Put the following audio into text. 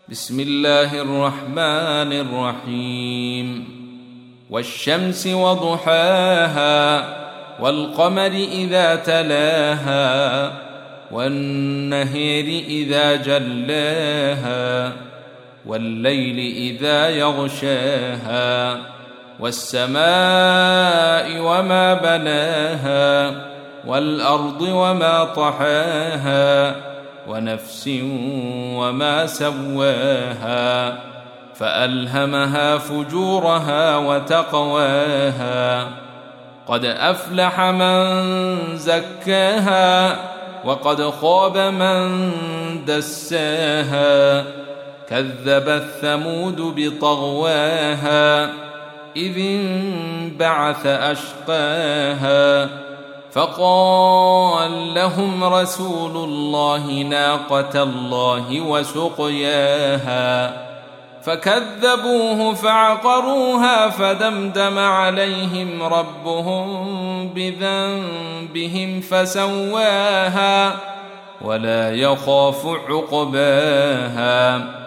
بسم الله الرحمن الرحيم والشمس وضحاها والقمر إذا تلاها والنهر إذا جلاها والليل إذا يغشاها والسماء وما بناها والأرض وما طحاها ونفس وما سواها فألهمها فجورها وتقواها قد أفلح من زكاها وقد خاب من دساها كذبت ثمود بطغواها إذ انبعث أشقاها فقال لهم رسول الله ناقة الله وسقياها فكذبوه فعقروها فدمدم عليهم ربهم بذنبهم فسواها ولا يخاف عقباها